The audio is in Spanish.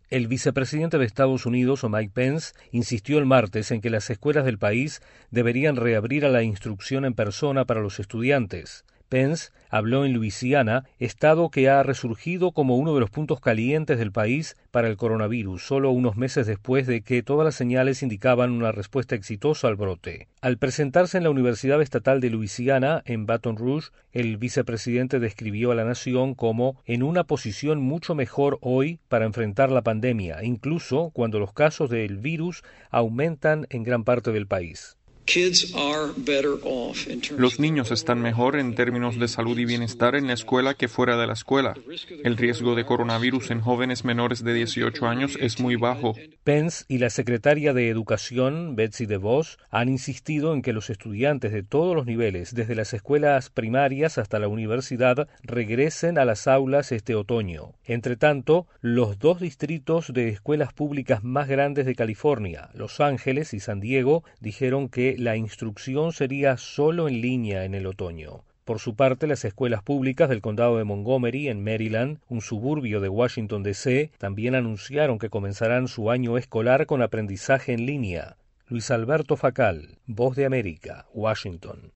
El vicepresidente de Estados Unidos, Mike Pence, insistió el martes en que las escuelas del país deberían reabrir a la instrucción en persona para los estudiantes. Pence habló en Luisiana, estado que ha resurgido como uno de los puntos calientes del país para el coronavirus, solo unos meses después de que todas las señales indicaban una respuesta exitosa al brote. Al presentarse en la Universidad Estatal de Luisiana, en Baton Rouge, el vicepresidente describió a la nación como en una posición mucho mejor hoy para enfrentar la pandemia, incluso cuando los casos del virus aumentan en gran parte del país. Los niños están mejor en términos de salud y bienestar en la escuela que fuera de la escuela. El riesgo de coronavirus en jóvenes menores de 18 años es muy bajo. Pence y la secretaria de Educación, Betsy DeVos, han insistido en que los estudiantes de todos los niveles, desde las escuelas primarias hasta la universidad, regresen a las aulas este otoño. Entre tanto, los dos distritos de escuelas públicas más grandes de California, Los Ángeles y San Diego, dijeron que la instrucción sería solo en línea en el otoño. Por su parte, las escuelas públicas del condado de Montgomery, en Maryland, un suburbio de Washington, D.C., también anunciaron que comenzarán su año escolar con aprendizaje en línea. Luis Alberto Facal, Voz de América, Washington.